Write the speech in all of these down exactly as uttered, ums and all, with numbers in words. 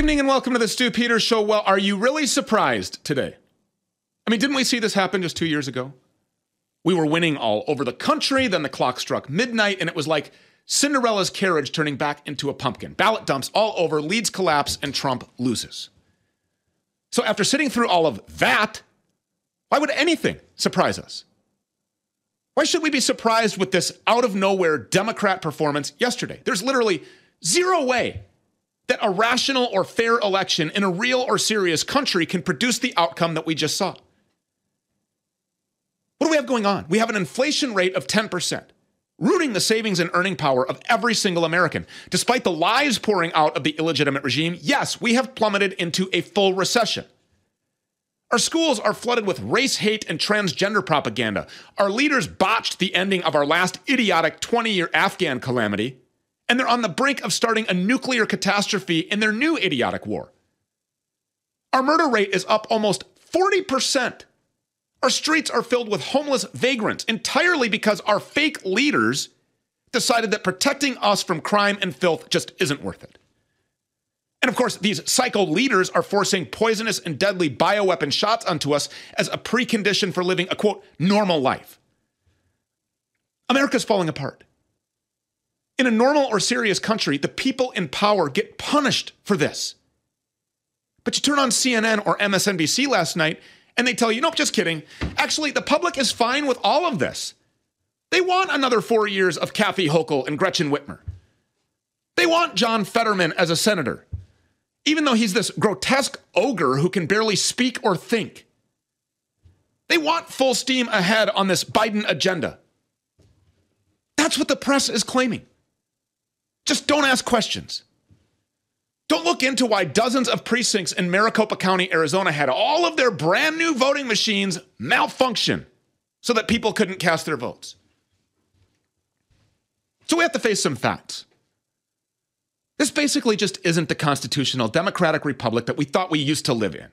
evening and welcome to the Stu Peters Show. Well, are you really surprised today? I mean, didn't we see this happen just two years ago? We were winning all over the country, then the clock struck midnight, and it was like Cinderella's carriage turning back into a pumpkin. Ballot dumps all over, leads collapse, and Trump loses. So after sitting through all of that, why would anything surprise us? Why should we be surprised with this out-of-nowhere Democrat performance yesterday? There's literally zero way that a rational or fair election in a real or serious country can produce the outcome that we just saw. What do we have going on? We have an inflation rate of ten percent, ruining the savings and earning power of every single American. Despite the lies pouring out of the illegitimate regime, yes, we have plummeted into a full recession. Our schools are flooded with race hate and transgender propaganda. Our leaders botched the ending of our last idiotic twenty-year Afghan calamity, and they're on the brink of starting a nuclear catastrophe in their new idiotic war. Our murder rate is up almost forty percent. Our streets are filled with homeless vagrants entirely because our fake leaders decided that protecting us from crime and filth just isn't worth it. And of course, these psycho leaders are forcing poisonous and deadly bioweapon shots onto us as a precondition for living a, quote, normal life. America's falling apart. In a normal or serious country, the people in power get punished for this. But you turn on C N N or M S N B C last night, and they tell you, nope, just kidding. Actually, the public is fine with all of this. They want another four years of Kathy Hochul and Gretchen Whitmer. They want John Fetterman as a senator, even though he's this grotesque ogre who can barely speak or think. They want full steam ahead on this Biden agenda. That's what the press is claiming. Just don't ask questions. Don't look into why dozens of precincts in Maricopa County, Arizona had all of their brand new voting machines malfunction so that people couldn't cast their votes. So we have to face some facts. This basically just isn't the constitutional democratic republic that we thought we used to live in.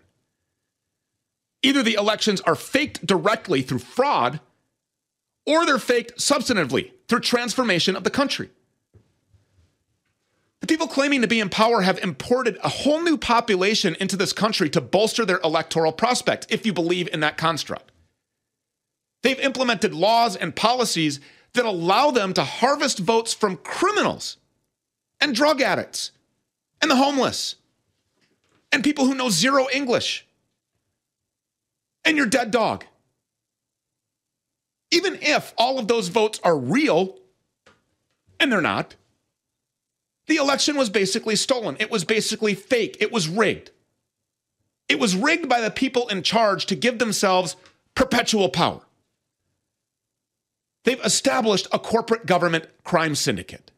Either the elections are faked directly through fraud, or they're faked substantively through transformation of the country. The people claiming to be in power have imported a whole new population into this country to bolster their electoral prospect, if you believe in that construct. They've implemented laws and policies that allow them to harvest votes from criminals and drug addicts and the homeless and people who know zero English and your dead dog. Even if all of those votes are real, and they're not, the election was basically stolen. It was basically fake. It was rigged. It was rigged by the people in charge to give themselves perpetual power. They've established a corporate government crime syndicate.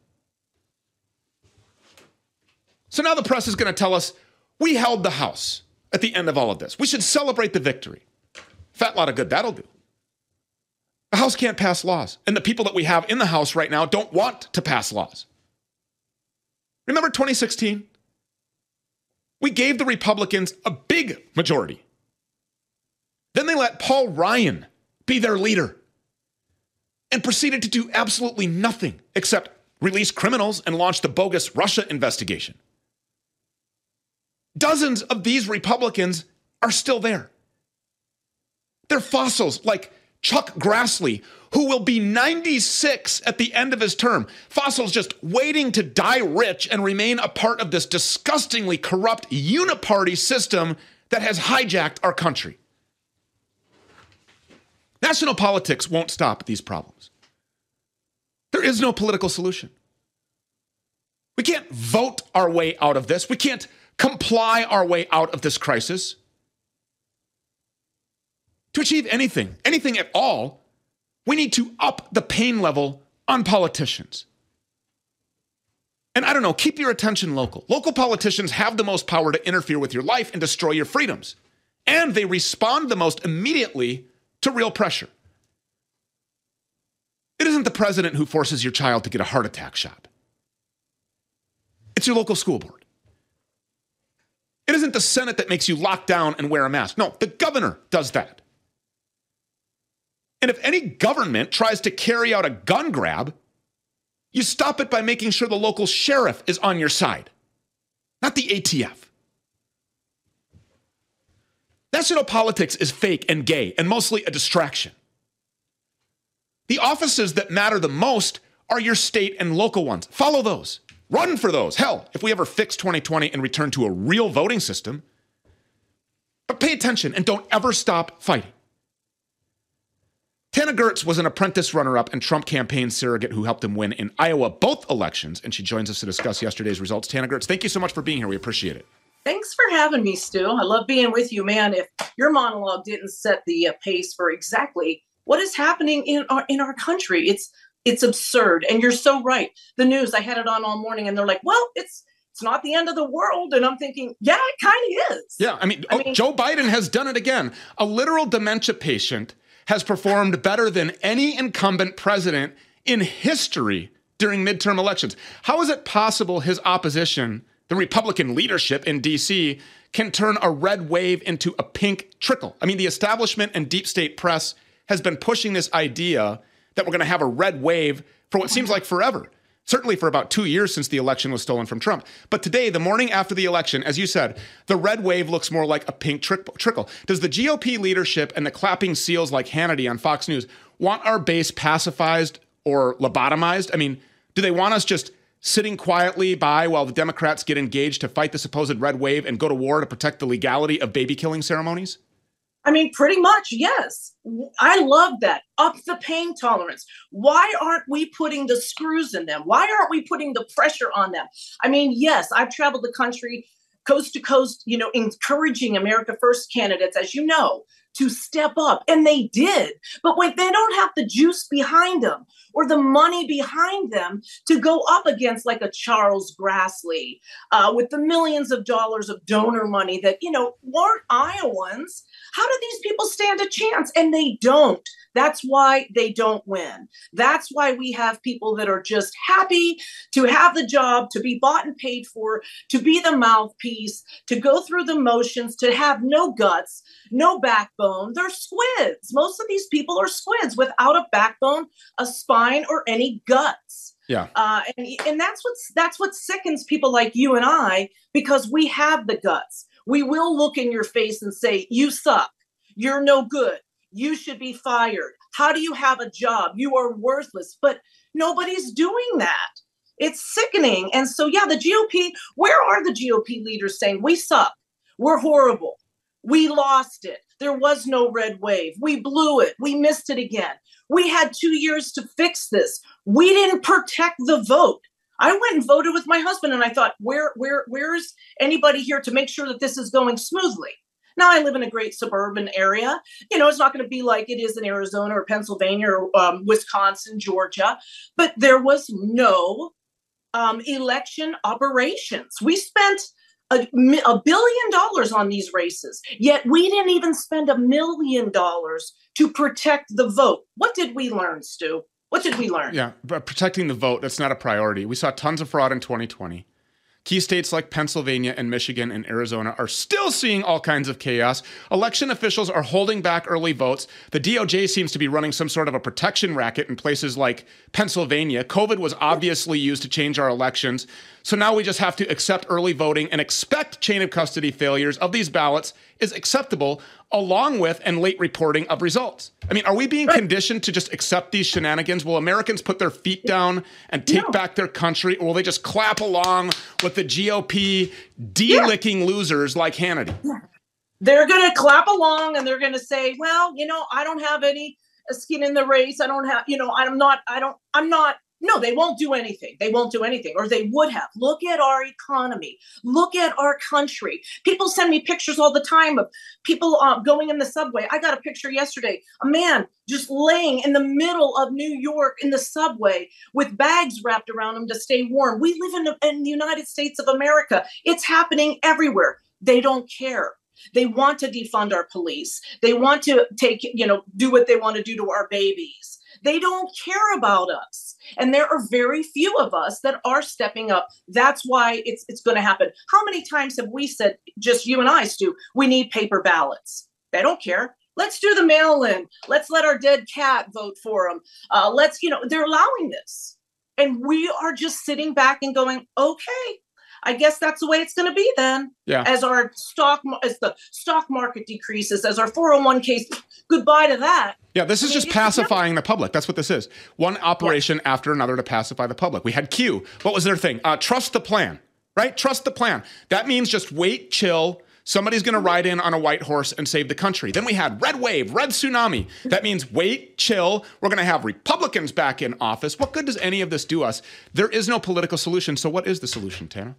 So now the press is going to tell us we held the House at the end of all of this. We should celebrate the victory. Fat lot of good that'll do. The House can't pass laws, and the people that we have in the House right now don't want to pass laws. Remember twenty sixteen? We gave the Republicans a big majority. Then they let Paul Ryan be their leader and proceeded to do absolutely nothing except release criminals and launch the bogus Russia investigation. Dozens of these Republicans are still there. They're fossils like Chuck Grassley, who will be ninety-six at the end of his term. Fossils just waiting to die rich and remain a part of this disgustingly corrupt uniparty system that has hijacked our country. National politics won't stop these problems. There is no political solution. We can't vote our way out of this. We can't comply our way out of this crisis. To achieve anything, anything at all, we need to up the pain level on politicians. And I don't know, keep your attention local. Local politicians have the most power to interfere with your life and destroy your freedoms. And they respond the most immediately to real pressure. It isn't the president who forces your child to get a heart attack shot. It's your local school board. It isn't the Senate that makes you lock down and wear a mask. No, the governor does that. And if any government tries to carry out a gun grab, you stop it by making sure the local sheriff is on your side, not the A T F. National politics is fake and gay and mostly a distraction. The offices that matter the most are your state and local ones. Follow those. Run for those. Hell, if we ever fix twenty twenty and return to a real voting system. But pay attention and don't ever stop fighting. Tana Gertz was an apprentice runner-up and Trump campaign surrogate who helped him win in Iowa both elections, and she joins us to discuss yesterday's results. Tana Gertz, thank you so much for being here. We appreciate it. Thanks for having me, Stu. I love being with you, man. If your monologue didn't set the uh, pace for exactly what is happening in our in our country, it's it's absurd. And you're so right. The news, I had it on all morning, and they're like, well, it's it's not the end of the world. And I'm thinking, yeah, it kind of is. Yeah, I mean, I oh, mean, Joe Biden has done it again. A literal dementia patient has performed better than any incumbent president in history during midterm elections. How is it possible his opposition, the Republican leadership in D C, can turn a red wave into a pink trickle? I mean, the establishment and deep state press has been pushing this idea that we're going to have a red wave for what seems like forever. Certainly for about two years since the election was stolen from Trump. But today, the morning after the election, as you said, the red wave looks more like a pink trickle. Does the G O P leadership and the clapping seals like Hannity on Fox News want our base pacified or lobotomized? I mean, do they want us just sitting quietly by while the Democrats get engaged to fight the supposed red wave and go to war to protect the legality of baby killing ceremonies? I mean, pretty much, yes. I love that. Up the pain tolerance. Why aren't we putting the screws in them? Why aren't we putting the pressure on them? I mean, yes, I've traveled the country coast to coast, you know, encouraging America First candidates, as you know, to step up. And they did. But when they don't have the juice behind them or the money behind them to go up against like a Charles Grassley uh, with the millions of dollars of donor money that, you know, weren't Iowans, how do these people stand a chance? And they don't. That's why they don't win. That's why we have people that are just happy to have the job, to be bought and paid for, to be the mouthpiece, to go through the motions, to have no guts, no backbone. They're squids. Most of these people are squids without a backbone, a spine, or any guts. Yeah. Uh, and and that's what's that's what sickens people like you and I, because we have the guts. We will look in your face and say, you suck. You're no good. You should be fired. How do you have a job? You are worthless. But nobody's doing that. It's sickening. And so, yeah, the G O P, where are the G O P leaders saying we suck? We're horrible. We lost it. There was no red wave. We blew it. We missed it again. We had two years to fix this. We didn't protect the vote. I went and voted with my husband, and I thought, where, where, where's anybody here to make sure that this is going smoothly? Now, I live in a great suburban area. You know, it's not going to be like it is in Arizona or Pennsylvania or um, Wisconsin, Georgia, but there was no um, election operations. We spent a, a billion dollars on these races, yet we didn't even spend a million dollars to protect the vote. What did we learn, Stu? What did we learn? Yeah, but protecting the vote, that's not a priority. We saw tons of fraud in twenty twenty. Key states like Pennsylvania and Michigan and Arizona are still seeing all kinds of chaos. Election officials are holding back early votes. The D O J seems to be running some sort of a protection racket in places like Pennsylvania. COVID was obviously used to change our elections. So now we just have to accept early voting and expect chain of custody failures of these ballots is acceptable, along with and late reporting of results. I mean, are we being conditioned to just accept these shenanigans? Will Americans put their feet down and take No. back their country, or will they just clap along with the G O P de-licking yeah. losers like Hannity? They're going to clap along and they're going to say, well, you know, I don't have any skin in the race. I don't have, you know, I'm not, I don't, I'm not. No, they won't do anything. They won't do anything, or they would have. Look at our economy. Look at our country. People send me pictures all the time of people uh, going in the subway. I got a picture yesterday, a man just laying in the middle of New York in the subway with bags wrapped around him to stay warm. We live in, the- in the United States of America. It's happening everywhere. They don't care. They want to defund our police. They want to take, you know, do what they want to do to our babies. They don't care about us. And there are very few of us that are stepping up. That's why it's it's going to happen. How many times have we said, just you and I, Stu, we need paper ballots? They don't care. Let's do the mail-in. Let's let our dead cat vote for them. Uh, let's, you know, they're allowing this. And we are just sitting back and going, okay. I guess that's the way it's going to be then. Yeah. As our stock, as the stock market decreases, as our four oh one k's, goodbye to that. Yeah, this is I mean, just pacifying the public. That's what this is. One operation yeah. after another to pacify the public. We had Q. What was their thing? Uh, trust the plan, right? Trust the plan. That means just wait, chill. Somebody's going to ride in on a white horse and save the country. Then we had red wave, red tsunami. That means wait, chill. We're going to have Republicans back in office. What good does any of this do us? There is no political solution. So what is the solution, Tana?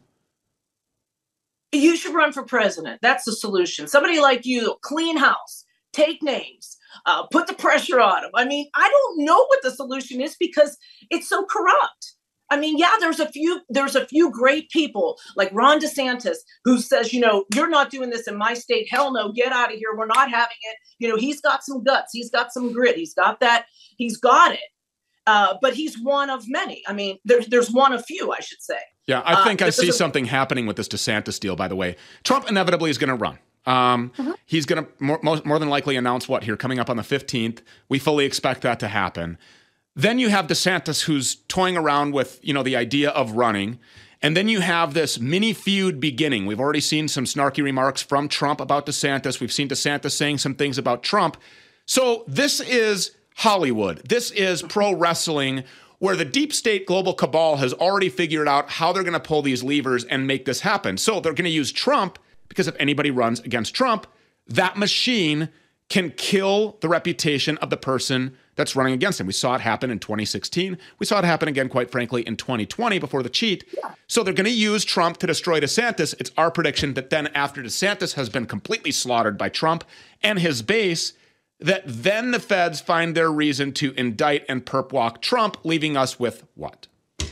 You should run for president. That's the solution. Somebody like you, clean house, take names, uh, put the pressure on them. I mean, I don't know what the solution is because it's so corrupt. I mean, yeah, there's a few there's a few great people like Ron DeSantis who says, you know, you're not doing this in my state. Hell no, get out of here. We're not having it. You know, he's got some guts. He's got some grit. He's got that. He's got it. Uh, but he's one of many. I mean, there's there's one of few, I should say. Yeah, I think uh, I see a- something happening with this DeSantis deal, by the way. Trump inevitably is going to run. Um, mm-hmm. He's going to more, more than likely announce what here coming up on the fifteenth. We fully expect that to happen. Then you have DeSantis who's toying around with, you know, the idea of running. And then you have this mini feud beginning. We've already seen some snarky remarks from Trump about DeSantis. We've seen DeSantis saying some things about Trump. So this is Hollywood. This is pro wrestling where the deep state global cabal has already figured out how they're going to pull these levers and make this happen. So they're going to use Trump because if anybody runs against Trump, that machine can kill the reputation of the person that's running against him. We saw it happen in twenty sixteen. We saw it happen again, quite frankly, in twenty twenty before the cheat. Yeah. So they're going to use Trump to destroy DeSantis. It's our prediction that then after DeSantis has been completely slaughtered by Trump and his base, that then the feds find their reason to indict and perp walk Trump, leaving us with what?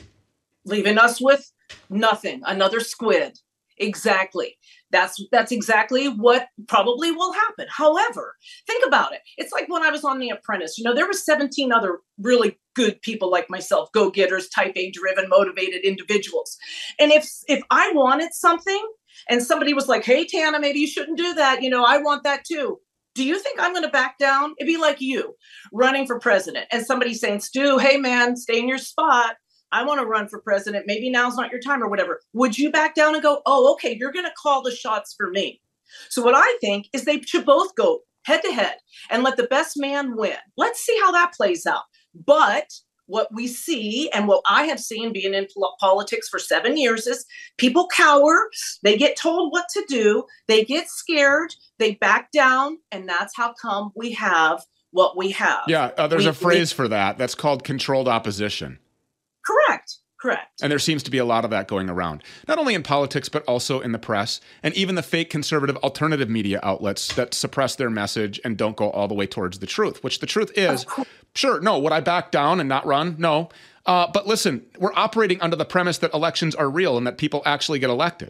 Leaving us with nothing. Another squid. Exactly. That's that's exactly what probably will happen. However, think about it. It's like when I was on The Apprentice. You know, there were seventeen other really good people like myself, go-getters, type A driven, motivated individuals. And if if I wanted something and somebody was like, hey, Tana, maybe you shouldn't do that. You know, I want that too. Do you think I'm going to back down? It'd be like you running for president and somebody saying, Stu, hey, man, stay in your spot. I want to run for president. Maybe now's not your time or whatever. Would you back down and go, oh, okay, you're going to call the shots for me? So what I think is they should both go head to head and let the best man win. Let's see how that plays out. But what we see and what I have seen being in politics for seven years is people cower. They get told what to do. They get scared. They back down. And that's how come we have what we have. Yeah, uh, there's we, a phrase we, for that. That's called controlled opposition. Correct. Correct. And there seems to be a lot of that going around, not only in politics, but also in the press and even the fake conservative alternative media outlets that suppress their message and don't go all the way towards the truth, which the truth is, sure, no, would I back down and not run? No. Uh, but listen, we're operating under the premise that elections are real and that people actually get elected.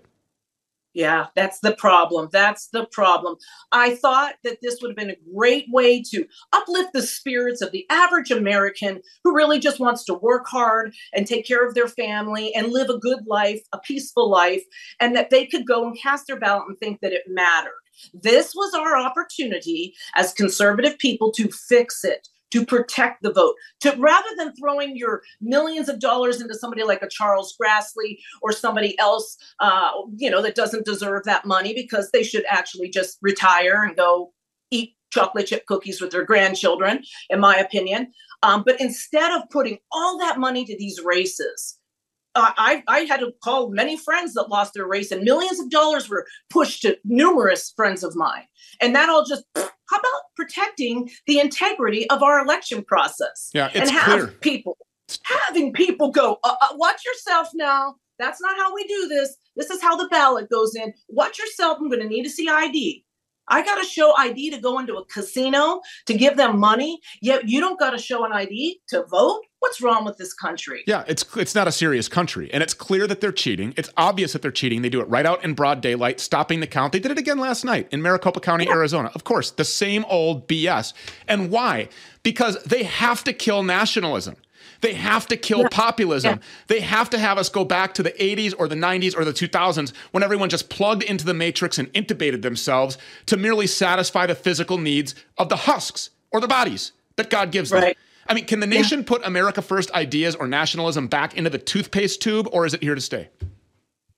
Yeah, that's the problem. That's the problem. I thought that this would have been a great way to uplift the spirits of the average American who really just wants to work hard and take care of their family and live a good life, a peaceful life, and that they could go and cast their ballot and think that it mattered. This was our opportunity as conservative people to fix it, to protect the vote, to rather than throwing your millions of dollars into somebody like a Charles Grassley or somebody else, uh, you know, that doesn't deserve that money because they should actually just retire and go eat chocolate chip cookies with their grandchildren, in my opinion. Um, but instead of putting all that money to these races, Uh, I, I had to call many friends that lost their race, and millions of dollars were pushed to numerous friends of mine. And that all just, how about protecting the integrity of our election process? Yeah, it's and have clear. people, having people go, uh, uh, watch yourself now. That's not how we do this. This is how the ballot goes in. Watch yourself. I'm going to need to see I D. I got to show I D to go into a casino to give them money. Yet you don't got to show an I D to vote. What's wrong with this country? Yeah, it's it's not a serious country. And it's clear that they're cheating. It's obvious that they're cheating. They do it right out in broad daylight, stopping the count. They did it again last night in Maricopa County, yeah. Arizona. Of course, the same old B S. And why? Because they have to kill nationalism. They have to kill yeah. populism. Yeah. They have to have us go back to the eighties or the nineties or the two thousands when everyone just plugged into the matrix and intubated themselves to merely satisfy the physical needs of the husks or the bodies that God gives them. Right. I mean, can the nation yeah. put America First ideas or nationalism back into the toothpaste tube, or is it here to stay?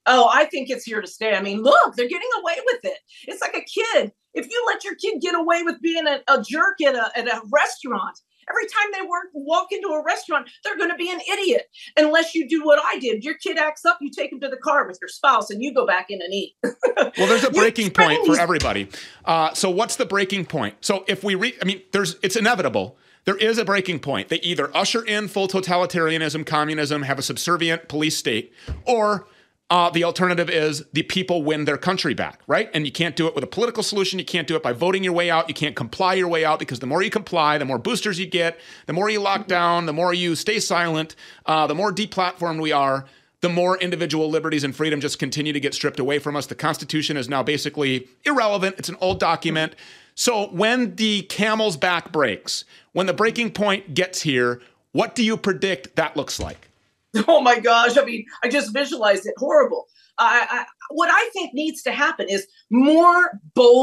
Oh, I think it's here to stay. I mean, look, they're getting away with it. It's like a kid. If you let your kid get away with being a, a jerk at a, at a restaurant, every time they work, walk into a restaurant, they're going to be an idiot. Unless you do what I did. Your kid acts up, you take him to the car with your spouse, and you go back in and eat. Well, there's a breaking point for everybody. Uh, so what's the breaking point? So if we read, I mean, there's it's inevitable. There is a breaking point. They either usher in full totalitarianism, communism, have a subservient police state, or Uh, the alternative is the people win their country back, right? And you can't do it with a political solution. You can't do it by voting your way out. You can't comply your way out, because the more you comply, the more boosters you get, the more you lock down, the more you stay silent, uh, the more deplatformed we are, the more individual liberties and freedom just continue to get stripped away from us. The Constitution is now basically irrelevant. It's an old document. So when the camel's back breaks, when the breaking point gets here, what do you predict that looks like? Oh my gosh. I mean, I just visualized it. Horrible. I, I, what I think needs to happen is more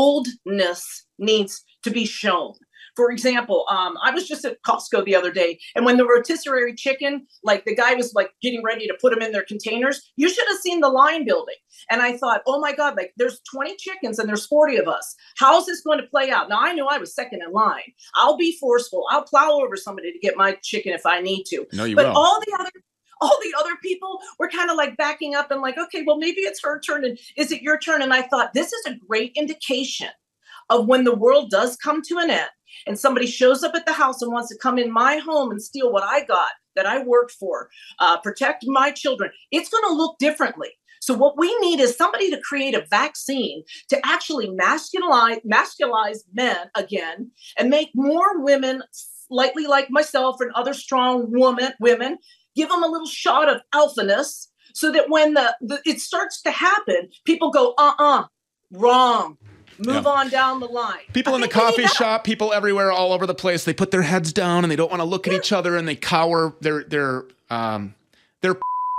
boldness needs to be shown. For example, um, I was just at Costco the other day, and when the rotisserie chicken, like the guy was like getting ready to put them in their containers, you should have seen the line building. And I thought, oh my God, like there's twenty chickens and there's forty of us. How's this going to play out? Now, I knew I was second in line. I'll be forceful. I'll plow over somebody to get my chicken if I need to. No, you but will. all the other All the other people were kind of like backing up and like, okay, well, maybe it's her turn. And is it your turn? And I thought, this is a great indication of when the world does come to an end and somebody shows up at the house and wants to come in my home and steal what I got, that I worked for, uh, protect my children. It's going to look differently. So what we need is somebody to create a vaccine to actually masculinize, masculize men again and make more women slightly like myself and other strong woman, women, give them a little shot of alphaness so that when the, the it starts to happen, people go, uh-uh, wrong. Move yeah. on down the line. People I in the coffee shop, people everywhere, all over the place, they put their heads down and they don't want to look at each other and they cower. Their, their, um, their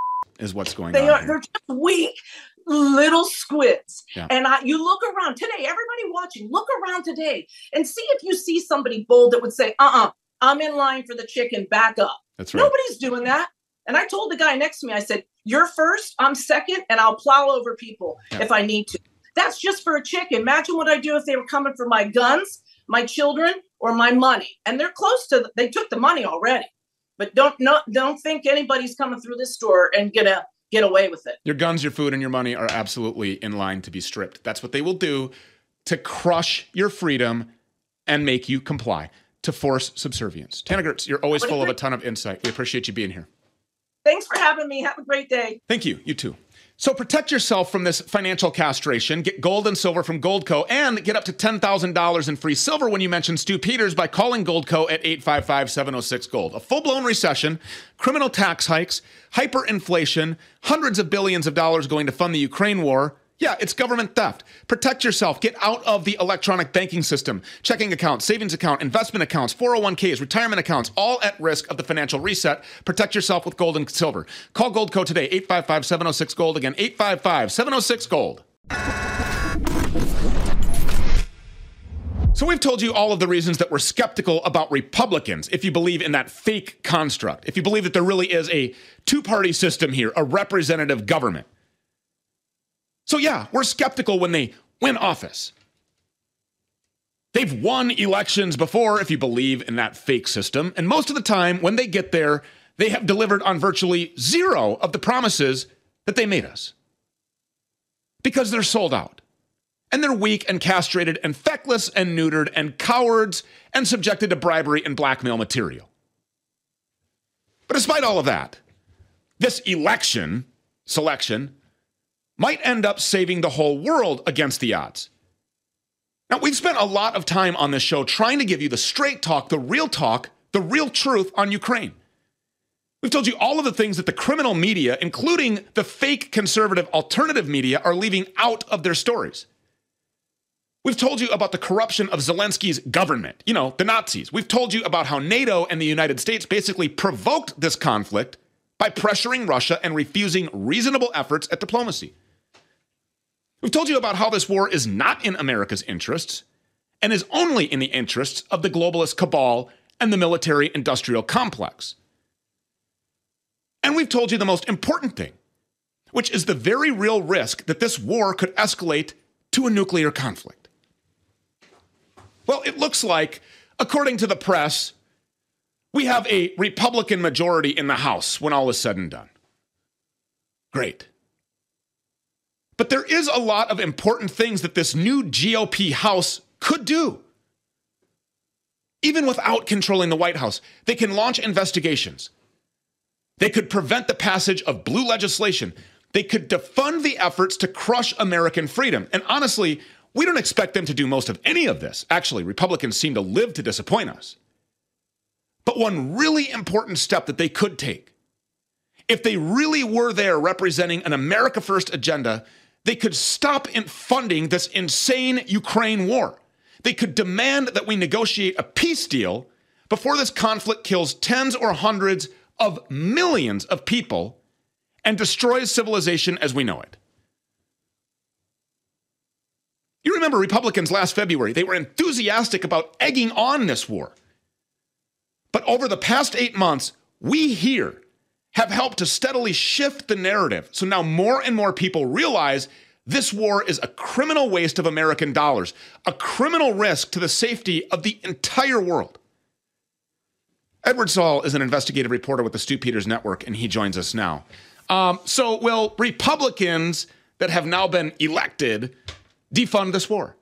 is what's going they on are, here. They're just weak little squids. Yeah. And I, you look around today, everybody watching, look around today and see if you see somebody bold that would say, uh-uh, I'm in line for the chicken, back up. That's right. Nobody's doing that. And I told the guy next to me, I said, you're first, I'm second, and I'll plow over people yeah. if I need to. That's just for a chicken. Imagine what I'd do if they were coming for my guns, my children, or my money. And they're close to, they took the money already. But don't no, don't think anybody's coming through this store and gonna get away with it. Your guns, your food, and your money are absolutely in line to be stripped. That's what they will do to crush your freedom and make you comply, to force subservience. Tana Gertz, you're always full of a ton of insight. We appreciate you being here. Thanks for having me. Have a great day. Thank you. You too. So protect yourself from this financial castration. Get gold and silver from Goldco and get up to ten thousand dollars in free silver when you mention Stu Peters by calling Goldco at eight five five, seven oh six, gold. A full-blown recession, criminal tax hikes, hyperinflation, hundreds of billions of dollars going to fund the Ukraine war. Yeah, it's government theft. Protect yourself. Get out of the electronic banking system. Checking accounts, savings account, investment accounts, four oh one k's, retirement accounts, all at risk of the financial reset. Protect yourself with gold and silver. Call Goldco today, eight five five, seven oh six, gold. Again, eight five five, seven oh six, gold. So we've told you all of the reasons that we're skeptical about Republicans if you believe in that fake construct, if you believe that there really is a two-party system here, a representative government. So yeah, we're skeptical when they win office. They've won elections before, if you believe in that fake system, and most of the time when they get there, they have delivered on virtually zero of the promises that they made us. Because they're sold out. And they're weak and castrated and feckless and neutered and cowards and subjected to bribery and blackmail material. But despite all of that, this election selection might end up saving the whole world against the odds. Now, we've spent a lot of time on this show trying to give you the straight talk, the real talk, the real truth on Ukraine. We've told you all of the things that the criminal media, including the fake conservative alternative media, are leaving out of their stories. We've told you about the corruption of Zelensky's government, you know, the Nazis. We've told you about how NATO and the United States basically provoked this conflict by pressuring Russia and refusing reasonable efforts at diplomacy. We've told you about how this war is not in America's interests and is only in the interests of the globalist cabal and the military-industrial complex. And we've told you the most important thing. which is the very real risk that this war could escalate to a nuclear conflict. Well, it looks like, according to the press, we have a Republican majority in the House when all is said and done. Great. But there is a lot of important things that this new G O P House could do. Even without controlling the White House, they can launch investigations. They could prevent the passage of blue legislation. They could defund the efforts to crush American freedom. And honestly, we don't expect them to do most of any of this. Actually, Republicans seem to live to disappoint us. But one really important step that they could take, if they really were there representing an America First agenda, they could stop in funding this insane Ukraine war. They could demand that we negotiate a peace deal before this conflict kills tens or hundreds of millions of people and destroys civilization as we know it. You remember Republicans last February, they were enthusiastic about egging on this war. But over the past eight months, we here have helped to steadily shift the narrative. So now more and more people realize this war is a criminal waste of American dollars, a criminal risk to the safety of the entire world. Edward Saul is an investigative reporter with the Stu Peters Network, and he joins us now. Um, so will Republicans that have now been elected defund this war?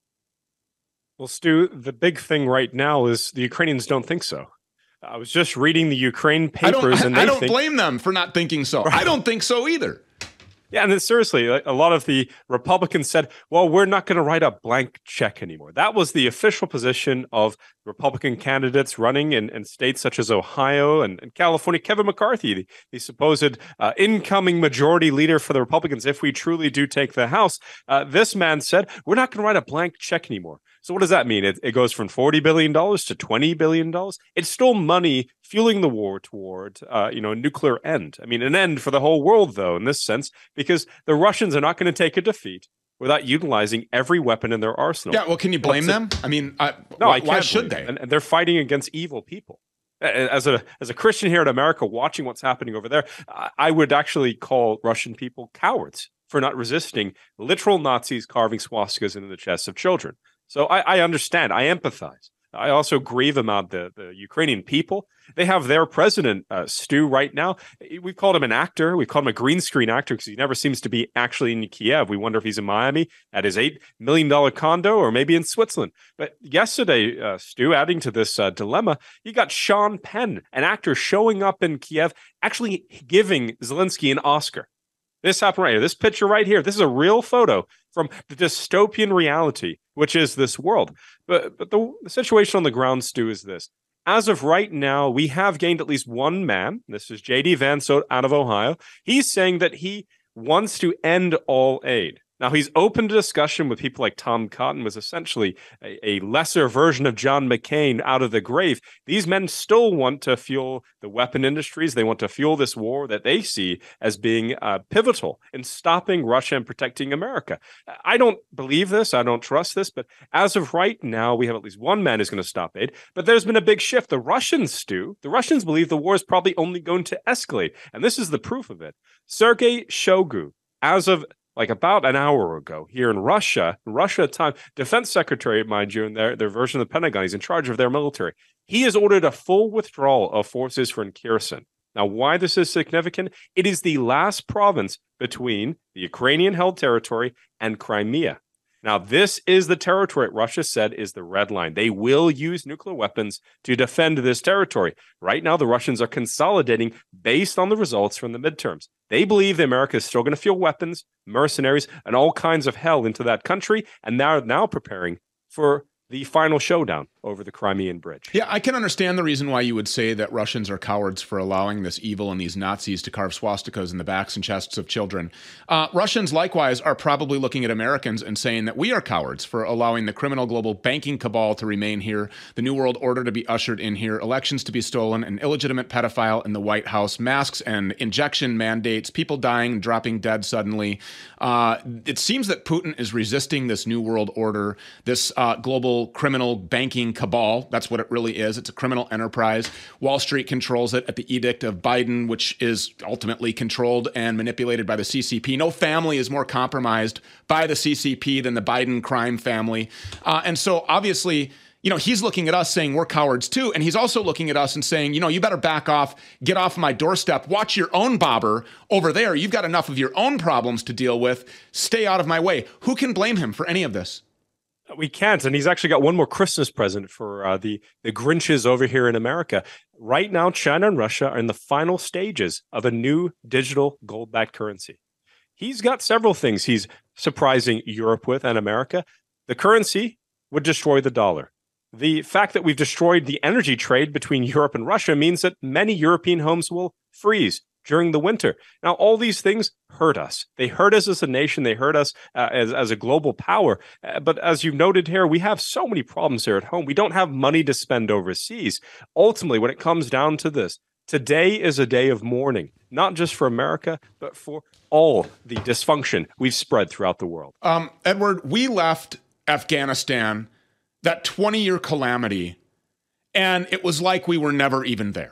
Well, Stu, the big thing right now is the Ukrainians don't think so. I was just reading the Ukraine papers, I don't, and they I don't think, blame them for not thinking so. Right. I don't think so either. Yeah, and then seriously, a lot of the Republicans said, well, we're not going to write a blank check anymore. That was the official position of Republican candidates running in, in states such as Ohio and, and California. Kevin McCarthy, the, the supposed uh, incoming majority leader for the Republicans, if we truly do take the House, uh, this man said, we're not going to write a blank check anymore. So what does that mean? It, it goes from forty billion dollars to twenty billion dollars. It's still money fueling the war toward, uh, you know, a nuclear end. I mean, an end for the whole world, though, in this sense, because the Russians are not going to take a defeat without utilizing every weapon in their arsenal. Yeah, well, can you blame them? I mean, I, no, why, I can't why should they? And, and they're fighting against evil people. As a as a Christian here in America, watching what's happening over there, I, I would actually call Russian people cowards for not resisting literal Nazis carving swastikas into the chests of children. So I, I understand. I empathize. I also grieve about the, the Ukrainian people. They have their president, uh, Stu, right now. We've called him an actor. We've called him a green screen actor because he never seems to be actually in Kiev. We wonder if he's in Miami at his eight million dollars condo or maybe in Switzerland. But yesterday, uh, Stu, adding to this uh, dilemma, you got Sean Penn, an actor showing up in Kiev, actually giving Zelensky an Oscar. This happened right here. This picture right here. This is a real photo from the dystopian reality, which is this world. But but the, the situation on the ground, Stu, is this. As of right now, we have gained at least one man. This is J D Vance out of Ohio. He's saying that he wants to end all aid. Now, he's open to discussion with people like Tom Cotton, was essentially a, a lesser version of John McCain out of the grave. These men still want to fuel the weapon industries. They want to fuel this war that they see as being uh, pivotal in stopping Russia and protecting America. I don't believe this. I don't trust this. But as of right now, we have at least one man who's going to stop aid. But there's been a big shift. The Russians, Stu, the Russians believe the war is probably only going to escalate. And this is the proof of it. Sergei Shoigu, as of like about an hour ago here in Russia, Russia at the time, defense secretary, mind you, in their, their version of the Pentagon, he's in charge of their military. He has ordered a full withdrawal of forces from Kherson. Now, why this is significant? It is the last province between the Ukrainian-held territory and Crimea. Now, this is the territory Russia said is the red line. They will use nuclear weapons to defend this territory. Right now, the Russians are consolidating based on the results from the midterms. They believe that America is still going to fuel weapons, mercenaries, and all kinds of hell into that country, and they're now preparing for the final showdown over the Crimean Bridge. Yeah, I can understand the reason why you would say that Russians are cowards for allowing this evil and these Nazis to carve swastikas in the backs and chests of children. Uh, Russians, likewise, are probably looking at Americans and saying that we are cowards for allowing the criminal global banking cabal to remain here, the New World Order to be ushered in here, elections to be stolen, an illegitimate pedophile in the White House, masks and injection mandates, people dying and dropping dead suddenly. Uh, it seems that Putin is resisting this New World Order, this uh, global criminal banking banking cabal. That's what it really is. It's a criminal enterprise. Wall Street controls it at the edict of Biden, which is ultimately controlled and manipulated by the C C P. No family is more compromised by the C C P than the Biden crime family. Uh, and so obviously, you know, he's looking at us saying we're cowards too. And he's also looking at us and saying, you know, you better back off, get off my doorstep, watch your own bobber over there. You've got enough of your own problems to deal with. Stay out of my way. Who can blame him for any of this? We can't. And he's actually got one more Christmas present for uh, the, the Grinches over here in America. Right now, China and Russia are in the final stages of a new digital gold-backed currency. He's got several things he's surprising Europe with and America. The currency would destroy the dollar. The fact that we've destroyed the energy trade between Europe and Russia means that many European homes will freeze during the winter. Now, all these things hurt us. They hurt us as a nation. They hurt us uh, as, as a global power. Uh, but as you've noted here, we have so many problems here at home. We don't have money to spend overseas. Ultimately, when it comes down to this, today is a day of mourning, not just for America, but for all the dysfunction we've spread throughout the world. Um, Edward, we left Afghanistan, that twenty-year calamity, and it was like we were never even there.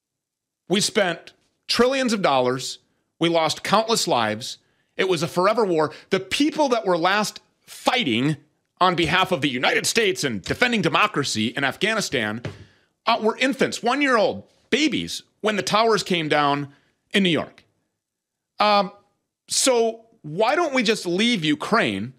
We spent trillions of dollars. We lost countless lives. It was a forever war. The people that were last fighting on behalf of the United States and defending democracy in Afghanistan uh, were infants, one-year-old babies, when the towers came down in New York. Um, so why don't we just leave Ukraine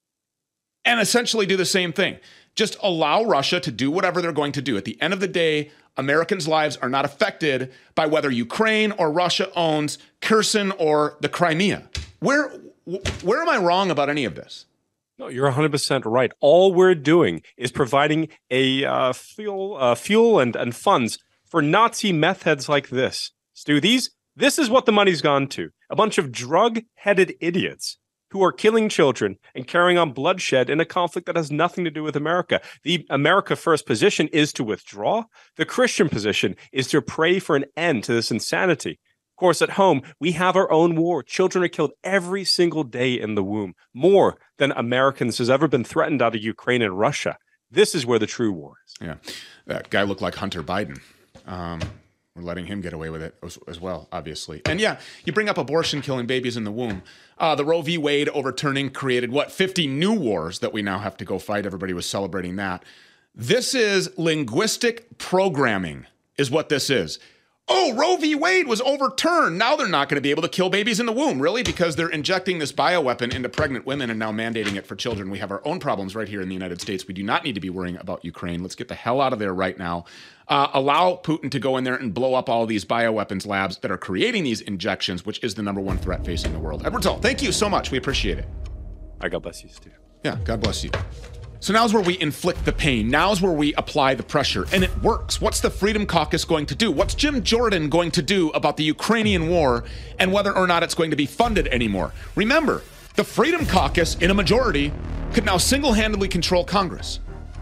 and essentially do the same thing? Just allow Russia to do whatever they're going to do. At the end of the day, Americans' lives are not affected by whether Ukraine or Russia owns Kherson or the Crimea. Where, where am I wrong about any of this? No, you're one hundred percent right. All we're doing is providing a uh, fuel, uh, fuel and, and funds for Nazi meth heads like this. Stu, these, this is what the money's gone to. A bunch of drug-headed idiots who are killing children and carrying on bloodshed in a conflict that has nothing to do with America. The America First position is to withdraw. The Christian position is to pray for an end to this insanity. Of course, at home, we have our own war. Children are killed every single day in the womb, more than Americans has ever been threatened out of Ukraine and Russia. This is where the true war is. Yeah, that guy looked like Hunter Biden. Um, we're letting him get away with it as, as well, obviously. And yeah, you bring up abortion, killing babies in the womb. Uh, the Roe v. Wade overturning created, what, fifty new wars that we now have to go fight. Everybody was celebrating that. This is linguistic programming is what this is. Oh, Roe v. Wade was overturned. Now they're not going to be able to kill babies in the womb. Really? Because they're injecting this bioweapon into pregnant women and now mandating it for children. We have our own problems right here in the United States. We do not need to be worrying about Ukraine. Let's get the hell out of there right now. Uh, allow Putin to go in there and blow up all these bioweapons labs that are creating these injections, which is the number one threat facing the world. Edward Zoll, thank you so much. We appreciate it. I God bless you, Steve. Yeah, God bless you. So now's where we inflict the pain. Now's where we apply the pressure. And it works. What's the Freedom Caucus going to do? What's Jim Jordan going to do about the Ukrainian war and whether or not it's going to be funded anymore? Remember, the Freedom Caucus, in a majority, could now single-handedly control Congress.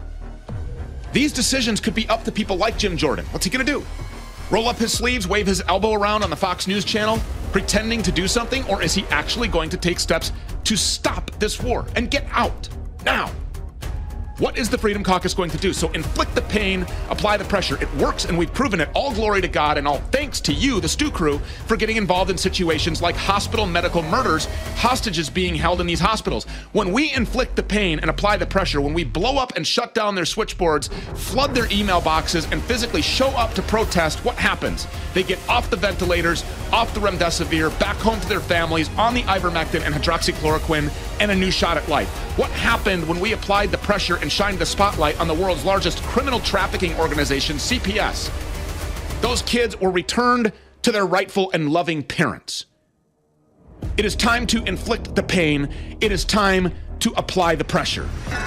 These decisions could be up to people like Jim Jordan. What's he going to do? Roll up his sleeves, wave his elbow around on the Fox News channel, pretending to do something? Or is he actually going to take steps to stop this war and get out now? What is the Freedom Caucus going to do? So inflict the pain, apply the pressure. It works, and we've proven it. All glory to God, and all thanks to you, the Stu Crew, for getting involved in situations like hospital medical murders, hostages being held in these hospitals. When we inflict the pain and apply the pressure, when we blow up and shut down their switchboards, flood their email boxes, and physically show up to protest, what happens? They get off the ventilators, off the remdesivir, back home to their families, on the ivermectin and hydroxychloroquine, and a new shot at life. What happened when we applied the pressure and shined the spotlight on the world's largest criminal trafficking organization, C P S? Those kids were returned to their rightful and loving parents. It is time to inflict the pain. It is time to apply the pressure.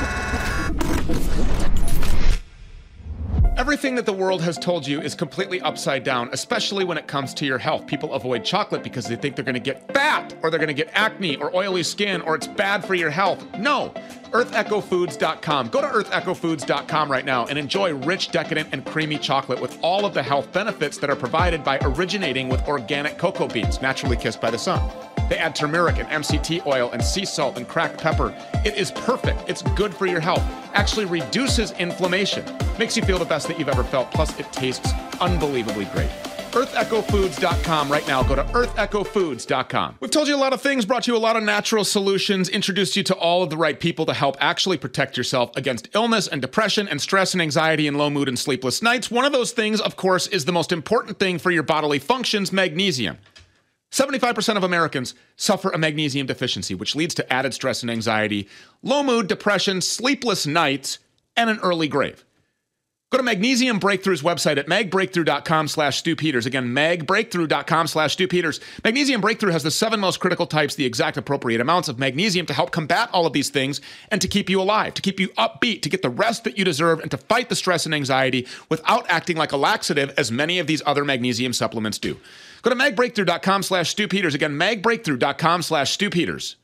Everything that the world has told you is completely upside down, especially when it comes to your health. People avoid chocolate because they think they're going to get fat, or they're going to get acne or oily skin, or it's bad for your health. No. earth echo foods dot com. Go to earth echo foods dot com right now and enjoy rich, decadent, and creamy chocolate with all of the health benefits that are provided by originating with organic cocoa beans, naturally kissed by the sun. They add turmeric and M C T oil and sea salt and cracked pepper. It is perfect. It's good for your health. Actually reduces inflammation. Makes you feel the best that you've ever felt. Plus, it tastes unbelievably great. earth echo foods dot com right now. Go to earth echo foods dot com. We've told you a lot of things, brought you a lot of natural solutions, introduced you to all of the right people to help actually protect yourself against illness and depression and stress and anxiety and low mood and sleepless nights. One of those things, of course, is the most important thing for your bodily functions, magnesium. seventy-five percent of Americans suffer a magnesium deficiency, which leads to added stress and anxiety, low mood, depression, sleepless nights, and an early grave. Go to Magnesium Breakthrough's website at magbreakthrough.com slash Stu Peters. Again, magbreakthrough.com slash Stu Peters. Magnesium Breakthrough has the seven most critical types, the exact appropriate amounts of magnesium to help combat all of these things and to keep you alive, to keep you upbeat, to get the rest that you deserve, and to fight the stress and anxiety without acting like a laxative as many of these other magnesium supplements do. Go to magbreakthrough.com slash Stu Peters. Again, magbreakthrough.com slash Stu Peters.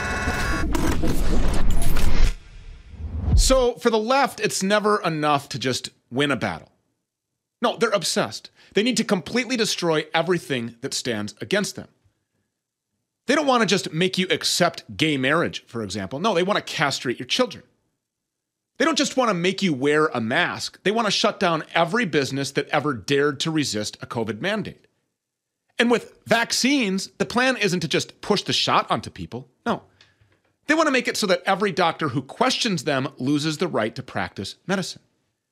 So for the left, it's never enough to just win a battle. No, they're obsessed. They need to completely destroy everything that stands against them. They don't want to just make you accept gay marriage, for example. No, they want to castrate your children. They don't just want to make you wear a mask. They want to shut down every business that ever dared to resist a COVID mandate. And with vaccines, the plan isn't to just push the shot onto people. No. They want to make it so that every doctor who questions them loses the right to practice medicine.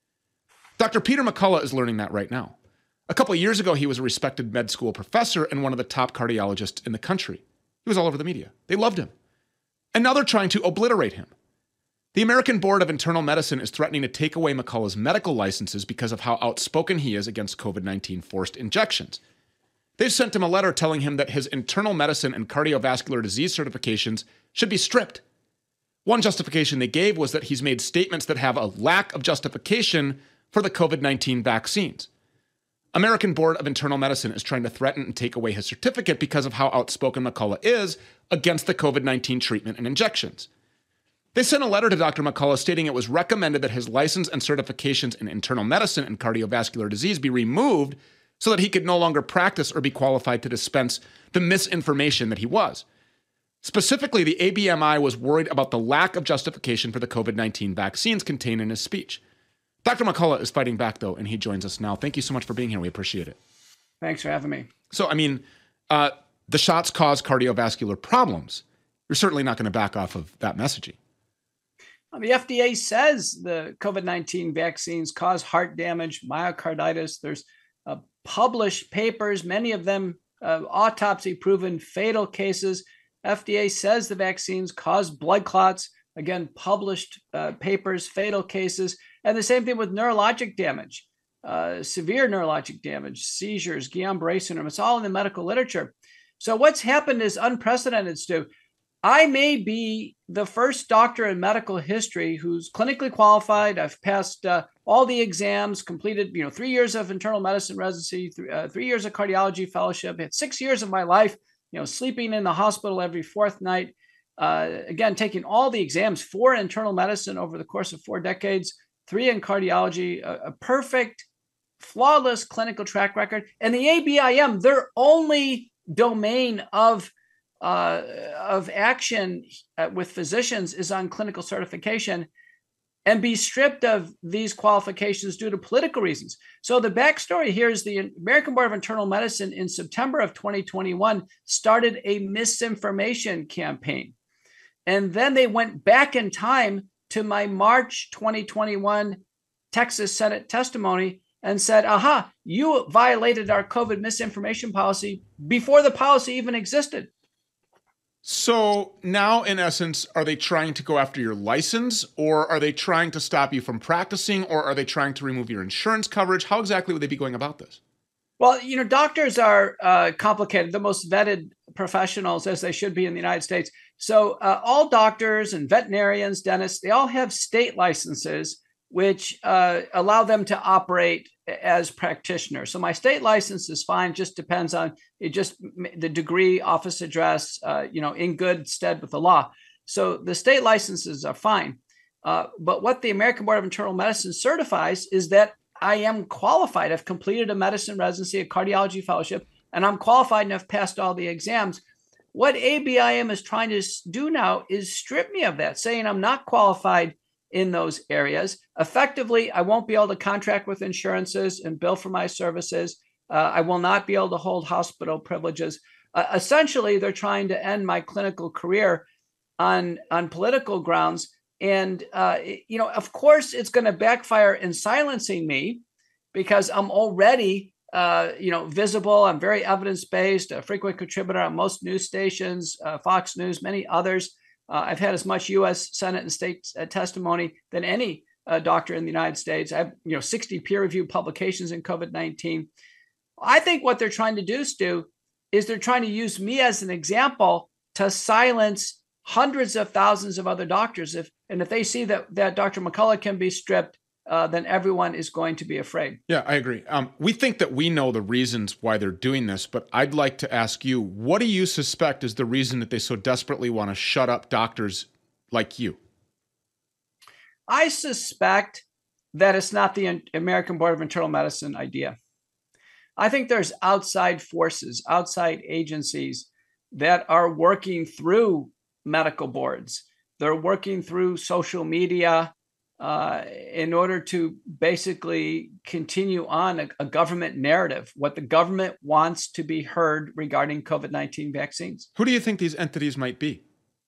Doctor Peter McCullough is learning that right now. A couple of years ago, he was a respected med school professor and one of the top cardiologists in the country. He was all over the media. They loved him. And now they're trying to obliterate him. The American Board of Internal Medicine is threatening to take away McCullough's medical licenses because of how outspoken he is against COVID nineteen forced injections. They've sent him a letter telling him that his internal medicine and cardiovascular disease certifications should be stripped. One justification they gave was that he's made statements that have a lack of justification for the COVID nineteen vaccines. American Board of Internal Medicine is trying to threaten and take away his certificate because of how outspoken McCullough is against the COVID nineteen treatment and injections. They sent a letter to Doctor McCullough stating it was recommended that his license and certifications in internal medicine and cardiovascular disease be removed so that he could no longer practice or be qualified to dispense the misinformation that he was. Specifically, the A B M I was worried about the lack of justification for the COVID nineteen vaccines contained in his speech. Doctor McCullough is fighting back, though, and he joins us now. Thank you so much for being here. We appreciate it. Thanks for having me. So, I mean, uh, the shots cause cardiovascular problems. You're certainly not going to back off of that messaging. Well, the F D A says the COVID nineteen vaccines cause heart damage, myocarditis. There's uh, published papers, many of them uh, autopsy-proven fatal cases. F D A says the vaccines cause blood clots. Again, published uh, papers, fatal cases. And the same thing with neurologic damage, uh, severe neurologic damage, seizures, Guillain-Barré syndrome. It's all in the medical literature. So what's happened is unprecedented, Stu. I may be the first doctor in medical history who's clinically qualified. I've passed uh, all the exams, completed, you know, three years of internal medicine residency, th- uh, three years of cardiology fellowship, had six years of my life, you know, sleeping in the hospital every fourth night. Uh, again, taking all the exams, four internal medicine over the course of four decades, three in cardiology, a, a perfect, flawless clinical track record. And the A B I M, their only domain of uh, of action uh, with physicians is on clinical certification, and be stripped of these qualifications due to political reasons. So the backstory here is the American Board of Internal Medicine in September of twenty twenty-one started a misinformation campaign. And then they went back in time to my March twenty twenty-one Texas Senate testimony and said, aha, you violated our COVID misinformation policy before the policy even existed. So now, in essence, are they trying to go after your license, or are they trying to stop you from practicing, or are they trying to remove your insurance coverage? How exactly would they be going about this? Well, you know, doctors are uh, complicated, the most vetted professionals, as they should be in the United States. So uh, all doctors and veterinarians, dentists, they all have state licenses, which uh, allow them to operate as practitioners. So my state license is fine, just depends on it, just the degree, office address, uh, you know, in good stead with the law. So the state licenses are fine. Uh, but what the American Board of Internal Medicine certifies is that I am qualified. I've completed a medicine residency, a cardiology fellowship, and I'm qualified and have passed all the exams. what A B I M is trying to do now is strip me of that, saying I'm not qualified in those areas. Effectively, I won't be able to contract with insurances and bill for my services. Uh, I will not be able to hold hospital privileges. Uh, essentially, they're trying to end my clinical career on, on political grounds. And, uh, you know, of course, it's going to backfire in silencing me because I'm already, uh, you know, visible. I'm very evidence-based, a frequent contributor on most news stations, uh, Fox News, many others. Uh, I've had as much U S Senate and state uh, testimony than any uh, doctor in the United States. I have, you know, sixty peer-reviewed publications in COVID nineteen. I think what they're trying to do, Stu, is they're trying to use me as an example to silence hundreds of thousands of other doctors. If and if they see that that Doctor McCullough can be stripped, uh, then everyone is going to be afraid. Yeah, I agree. Um, we think that we know the reasons why they're doing this, but I'd like to ask you, what do you suspect is the reason that they so desperately want to shut up doctors like you? I suspect that it's not the American Board of Internal Medicine idea. I think there's outside forces, outside agencies that are working through medical boards. They're working through social media uh, in order to basically continue on a, a government narrative, what the government wants to be heard regarding COVID nineteen vaccines. Who do you think these entities might be?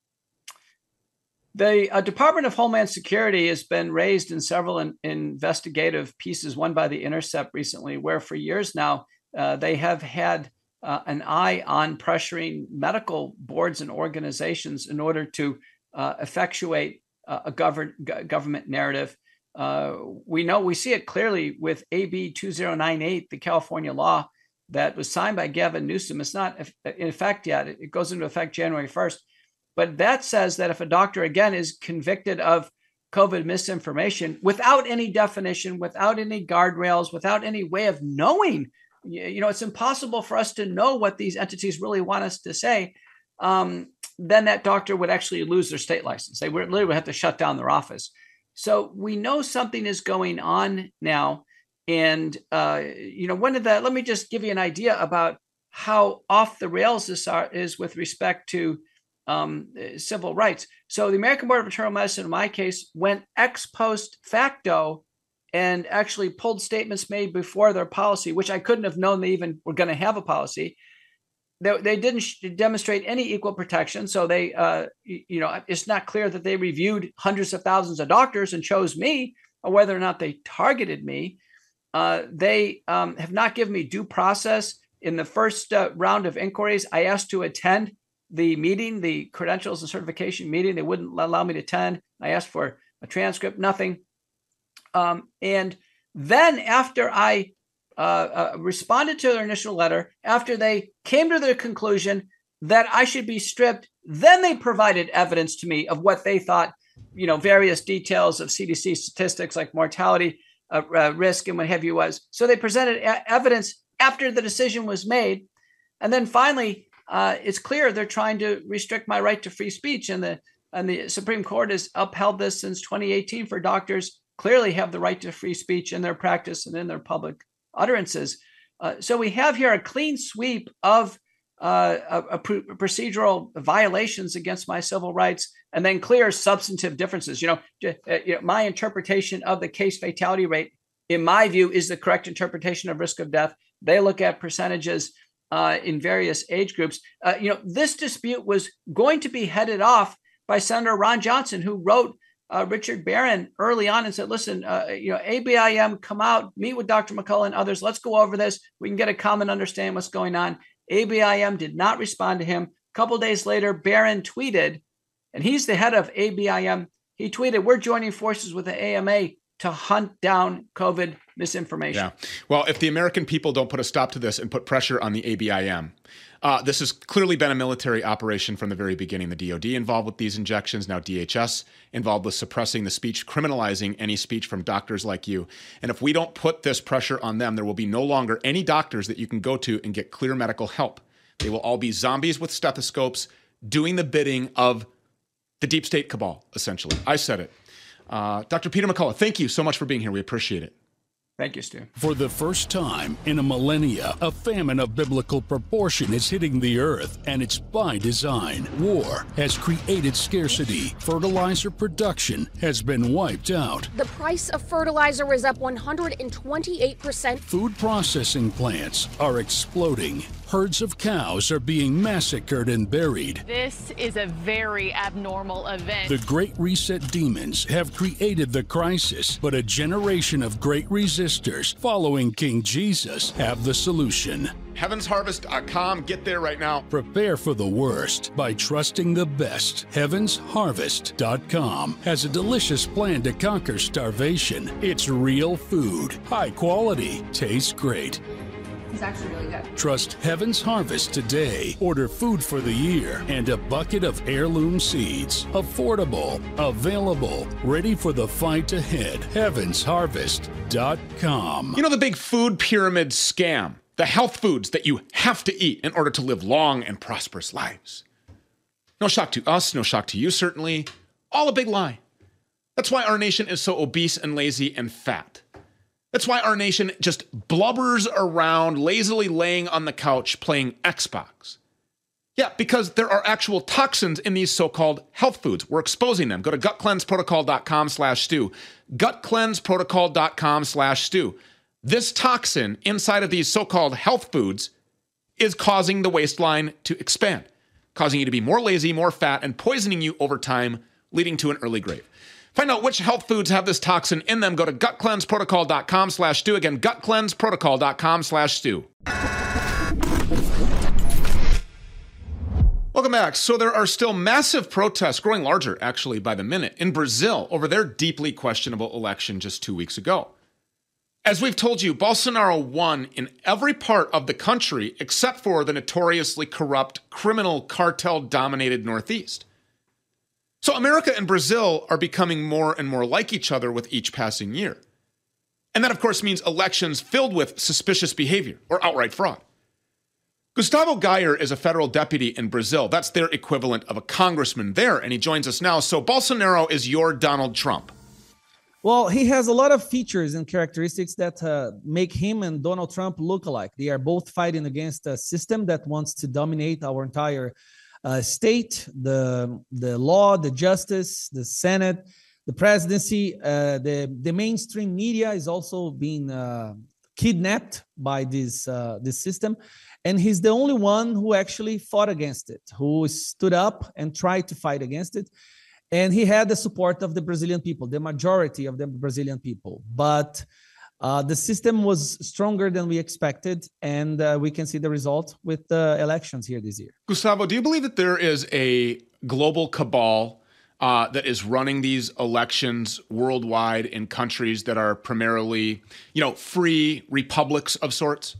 The uh, Department of Homeland Security has been raised in several in, investigative pieces, one by The Intercept recently, where for years now uh, they have had uh, an eye on pressuring medical boards and organizations in order to uh, effectuate uh, a govern, g- government narrative. Uh, we know, we see it clearly with A B two thousand ninety-eight, the California law that was signed by Gavin Newsom. It's not in effect yet. It goes into effect January first. But that says that if a doctor, again, is convicted of COVID misinformation without any definition, without any guardrails, without any way of knowing, you know, it's impossible for us to know what these entities really want us to say, um, then that doctor would actually lose their state license. They would literally have to shut down their office. So we know something is going on now. And, uh, you know, one of the, let me just give you an idea about how off the rails this are, is with respect to um, civil rights. So the American Board of Internal Medicine, in my case, went ex post facto and actually pulled statements made before their policy, which I couldn't have known they even were going to have a policy. They, they didn't demonstrate any equal protection. So they, uh, you know, it's not clear that they reviewed hundreds of thousands of doctors and chose me, or whether or not they targeted me. Uh, they um, have not given me due process. In the first uh, round of inquiries, I asked to attend the meeting, the credentials and certification meeting. They wouldn't allow me to attend. I asked for a transcript, nothing. Um, and then after I uh, uh, responded to their initial letter, after they came to the conclusion that I should be stripped, then they provided evidence to me of what they thought, you know, various details of C D C statistics like mortality uh, uh, risk and what have you was. So they presented a- evidence after the decision was made. And then finally, Uh, it's clear they're trying to restrict my right to free speech, and the and the Supreme Court has upheld this since twenty eighteen. For doctors clearly have the right to free speech in their practice and in their public utterances. Uh, so we have here a clean sweep of uh, a, a pr- procedural violations against my civil rights, and then clear substantive differences. You know, uh, you know, my interpretation of the case fatality rate, in my view, is the correct interpretation of risk of death. They look at percentages Uh, in various age groups. Uh, you know, this dispute was going to be headed off by Senator Ron Johnson, who wrote uh, Richard Barron early on and said, listen, uh, you know, A B I M, come out, meet with Doctor McCullough and others. Let's go over this. We can get a common understanding what's going on. A B I M did not respond to him. A couple of days later, Barron tweeted, and he's the head of A B I M. He tweeted, we're joining forces with the A M A to hunt down COVID misinformation. Yeah. Well, if the American people don't put a stop to this and put pressure on the A B I M, uh, this has clearly been a military operation from the very beginning. The D O D involved with these injections, now D H S involved with suppressing the speech, criminalizing any speech from doctors like you. And if we don't put this pressure on them, there will be no longer any doctors that you can go to and get clear medical help. They will all be zombies with stethoscopes doing the bidding of the deep state cabal, essentially. I said it. Uh, Doctor Peter McCullough, thank you so much for being here. We appreciate it. Thank you, Stu. For the first time in a millennia, a famine of biblical proportion is hitting the earth, and it's by design. War has created scarcity. Fertilizer production has been wiped out. The price of fertilizer is up one hundred twenty-eight percent. Food processing plants are exploding. Herds of cows are being massacred and buried. This is a very abnormal event. The Great Reset demons have created the crisis, but a generation of great resistors following King Jesus have the solution. heavens harvest dot com. Get there right now. Prepare for the worst by trusting the best. heavens harvest dot com has a delicious plan to conquer starvation. It's real food, high quality, tastes great. It's actually really good. Trust Heaven's Harvest today. Order food for the year and a bucket of heirloom seeds. Affordable, available, ready for the fight ahead. heavens harvest dot com. You know the big food pyramid scam? The health foods that you have to eat in order to live long and prosperous lives. No shock to us, no shock to you certainly. All a big lie. That's why our nation is so obese and lazy and fat. That's why our nation just blubbers around, lazily laying on the couch playing Xbox. Yeah, because there are actual toxins in these so-called health foods. We're exposing them. Go to gut cleanse protocol dot com slash stew. gut cleanse protocol dot com slash stew. This toxin inside of these so-called health foods is causing the waistline to expand, causing you to be more lazy, more fat, and poisoning you over time, leading to an early grave. Find out which health foods have this toxin in them. Go to gut cleanse protocol dot com slash stew. Again, gut cleanse protocol dot com slash stew. Welcome back. So there are still massive protests, growing larger actually by the minute, in Brazil over their deeply questionable election just two weeks ago. As we've told you, Bolsonaro won in every part of the country except for the notoriously corrupt, criminal, cartel-dominated Northeast. So America and Brazil are becoming more and more like each other with each passing year. And that, of course, means elections filled with suspicious behavior or outright fraud. Gustavo Gayer is a federal deputy in Brazil. That's their equivalent of a congressman there, and he joins us now. So Bolsonaro is your Donald Trump. Well, he has a lot of features and characteristics that uh, make him and Donald Trump look alike. They are both fighting against a system that wants to dominate our entire Uh, state, the the law, the justice, the Senate, the presidency, uh, the the mainstream media is also being uh, kidnapped by this uh, this system, and he's the only one who actually fought against it, who stood up and tried to fight against it, and he had the support of the Brazilian people, the majority of the Brazilian people, but. Uh, the system was stronger than we expected, and uh, we can see the result with the elections here this year. Gustavo, do you believe that there is a global cabal uh, that is running these elections worldwide in countries that are primarily, you know, free republics of sorts?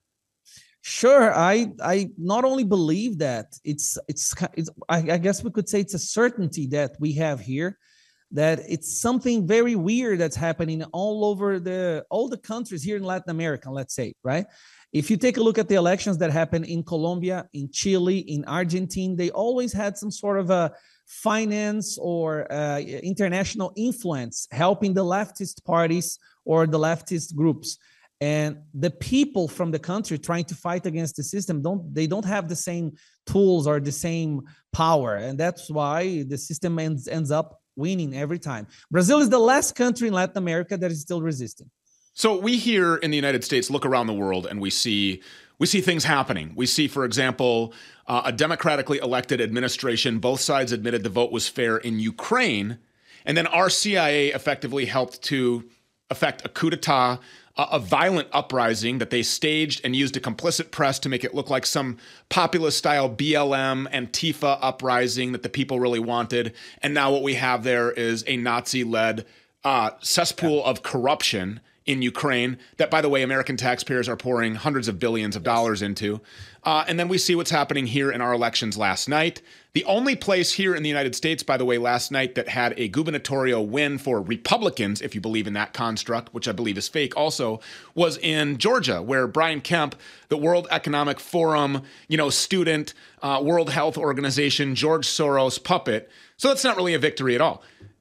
Sure, I I not only believe that it's it's, it's I, I guess we could say it's a certainty that we have here. That it's something very weird that's happening all over the all the countries here in Latin America, let's say, right? If you take a look at the elections that happened in Colombia, in Chile, in Argentina, they always had some sort of a finance or uh, international influence helping the leftist parties or the leftist groups. And the people from the country trying to fight against the system, don't they don't have the same tools or the same power. And that's why the system ends, ends up winning every time. Brazil is the last country in Latin America that is still resisting. So we here in the United States look around the world and we see we see things happening. We see, for example, uh, a democratically elected administration. Both sides admitted the vote was fair in Ukraine. And then our C I A effectively helped to effect a coup d'etat, a, a violent uprising that they staged and used a complicit press to make it look like some populist-style B L M, Antifa uprising that the people really wanted. And now what we have there is a Nazi-led uh, cesspool yeah. of corruption in Ukraine that, by the way, American taxpayers are pouring hundreds of billions of dollars into. Uh, and then we see what's happening here in our elections last night. The only place here in the United States, by the way, last night that had a gubernatorial win for Republicans, if you believe in that construct, which I believe is fake also, was in Georgia, where Brian Kemp, the World Economic Forum, you know, student, uh, World Health Organization, George Soros puppet. So that's not really a victory at all.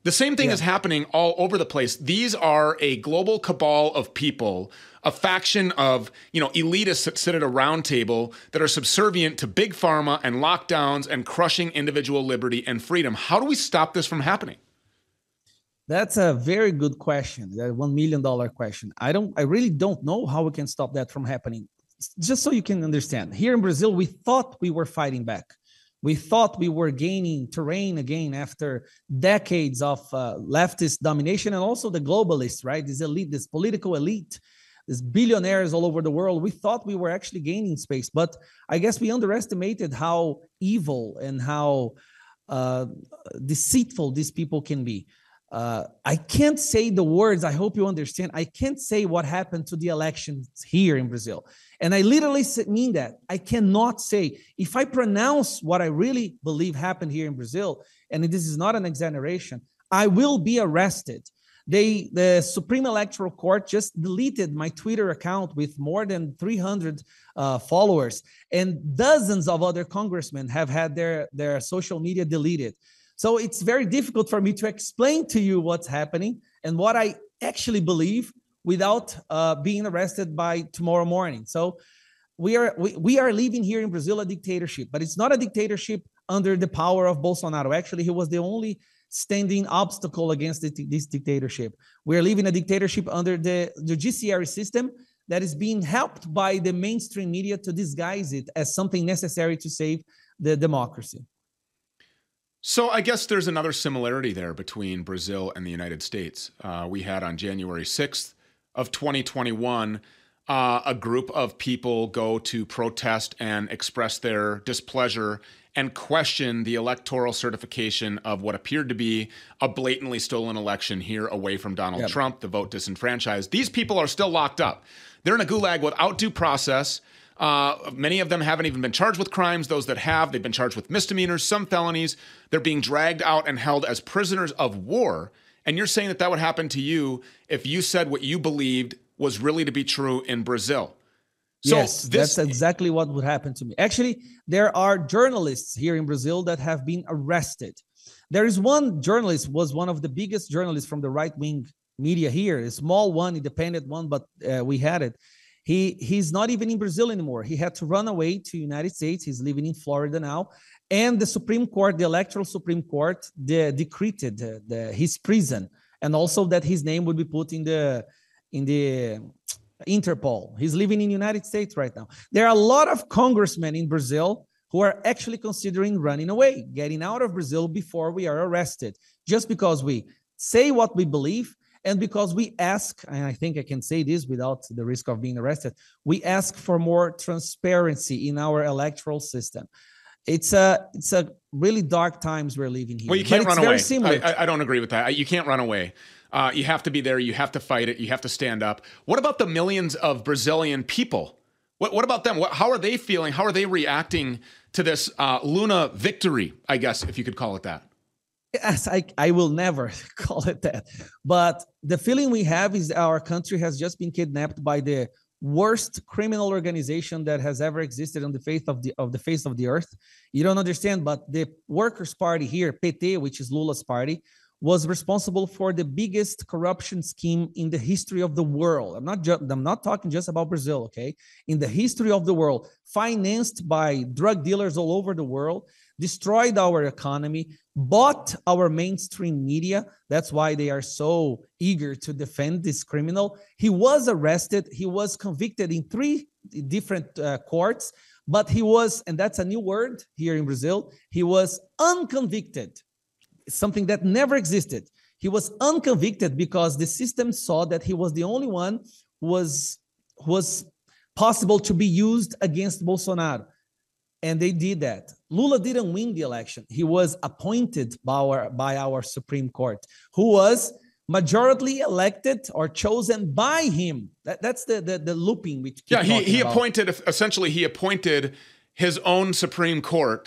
The same thing Yeah. is happening all over the place. These are a global cabal of people, a faction of, you know, elitists that sit at a round table that are subservient to big pharma and lockdowns and crushing individual liberty and freedom. How do we stop this from happening? That's a very good question. That one million dollar question. I don't. I really don't know how we can stop that from happening. Just so you can understand, here in Brazil, we thought we were fighting back. We thought we were gaining terrain again after decades of uh, leftist domination and also the globalists, right? This elite, this political elite, these billionaires all over the world. We thought we were actually gaining space, but I guess we underestimated how evil and how uh, deceitful these people can be. Uh, I can't say the words. I hope you understand. I can't say what happened to the elections here in Brazil. And I literally mean that. I cannot say. If I pronounce what I really believe happened here in Brazil, and this is not an exaggeration, I will be arrested. They, the Supreme Electoral Court just deleted my Twitter account with more than three hundred uh, followers, and dozens of other congressmen have had their, their social media deleted. So it's very difficult for me to explain to you what's happening and what I actually believe without uh, being arrested by tomorrow morning. So we are we, we are living here in Brazil a dictatorship, but it's not a dictatorship under the power of Bolsonaro. Actually, he was the only standing obstacle against this, this dictatorship. We're living a dictatorship under the, the judiciary system that is being helped by the mainstream media to disguise it as something necessary to save the democracy. So I guess there's another similarity there between Brazil and the United States. Uh, we had on January sixth of twenty twenty-one, uh, a group of people go to protest and express their displeasure and question the electoral certification of what appeared to be a blatantly stolen election here away from Donald Yep. Trump, the vote disenfranchised. These people are still locked up. They're in a gulag without due process. Uh, many of them haven't even been charged with crimes. Those that have, they've been charged with misdemeanors, some felonies. They're being dragged out and held as prisoners of war. And you're saying that that would happen to you if you said what you believed was really to be true in Brazil. So yes, this, that's exactly what would happen to me. Actually, there are journalists here in Brazil that have been arrested. There is one journalist, was one of the biggest journalists from the right-wing media here, a small one, independent one, but uh, we had it. He he's not even in Brazil anymore. He had to run away to the United States. He's living in Florida now. And the Supreme Court, the electoral Supreme Court, the, decreed the, the, his prison, and also that his name would be put in the in the Interpol. He's living in the United States right now. There are a lot of congressmen in Brazil who are actually considering running away, getting out of Brazil before we are arrested, just because we say what we believe. And because we ask, and I think I can say this without the risk of being arrested, we ask for more transparency in our electoral system. It's a it's a really dark times we're living here. Well, you can't but run it's very away. similar. I, I don't agree with that. You can't run away. Uh, you have to be there. You have to fight it. You have to stand up. What about the millions of Brazilian people? What, what about them? What, how are they feeling? How are they reacting to this uh, Luna victory, I guess, if you could call it that? Yes, I, I will never call it that. But the feeling we have is our country has just been kidnapped by the worst criminal organization that has ever existed on the face of the of the face of the earth. You don't understand, but the Workers' Party here, P T, which is Lula's party, was responsible for the biggest corruption scheme in the history of the world. I'm not ju- I'm not talking just about Brazil, okay? In the history of the world, financed by drug dealers all over the world, destroyed our economy, bought our mainstream media. That's why they are so eager to defend this criminal. He was arrested. He was convicted in three different uh, courts, but he was, and that's a new word here in Brazil, he was unconvicted, something that never existed. He was unconvicted because the system saw that he was the only one who was, who was possible to be used against Bolsonaro. And they did that. Lula didn't win the election. He was appointed by our, by our Supreme Court, who was majority elected or chosen by him. That, that's the, the, the looping. We keep Yeah, he, he about. appointed, essentially, he appointed his own Supreme Court